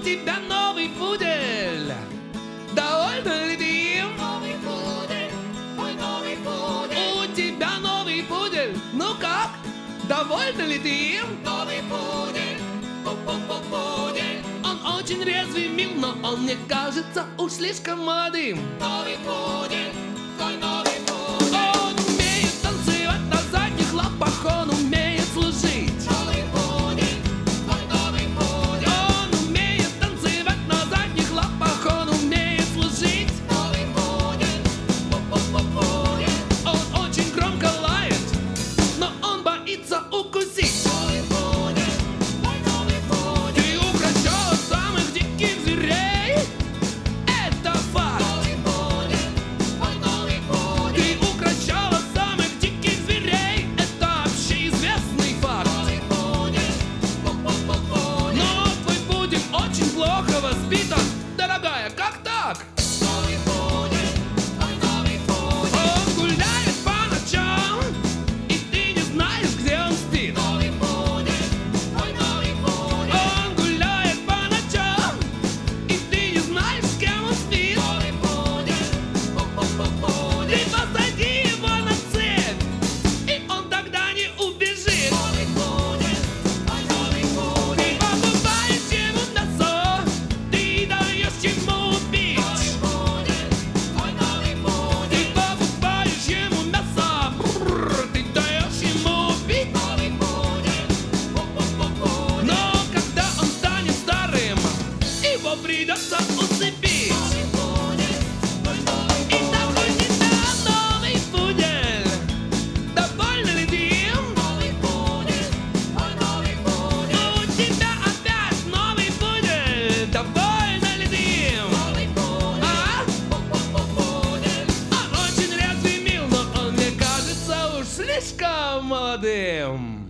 тебя новый пудель. Довольна ли ты им? Новый пудель, мой новый пудель. У тебя новый пудель. Ну как? Довольна ли ты им? Новый пудель, пудель. Он очень резвый, мил, но он мне кажется уж слишком молодым. Новый пудель, твой новый пудель. Он умеет танцевать на задних лапах, он умеет служить. Новый пудель, твой новый пудель. Он умеет танцевать на задних лапах, он умеет служить. Новый пудель, пудель. Он очень громко лает, но он боится укусить. Новый пудель, мой новый пудель. Ты укрощала самых диких зверей, это факт. Новый пудель, мой новый пудель. Ты укрощала самых диких зверей, это общеизвестный факт. Новый пудель, пудель. Но твой пудель очень плохо воспитан, дорогая, как так? Новый пудель, мой новый пудель. Он гуляет по ночам, и ты не знаешь, где он спит. Новый пудель, мой новый пудель. Он гуляет по ночам, и ты не знаешь, с кем он спит. Новый пудель, пудель. Ты посади его на цепь, и он тогда не убежит. Новый пудель, мой новый Ты пудель. покупаешь ему мясо, ты даешь ему пить. Новый пудель, мой новый Ты пудель. покупаешь ему мясо, ты даешь ему пить. Новый пудель, пудель. Но когда он станет старым, его придется усыпить. Новый пудель, мой новый И такой тебя новый пудель. Довольна ли ты им? новый пудель, мой новый пудель. У тебя опять новый пудель. Довольна ли ты им? Новый пудель, А? пудель. Он очень резвый, мил, но он мне кажется уж слишком молодым.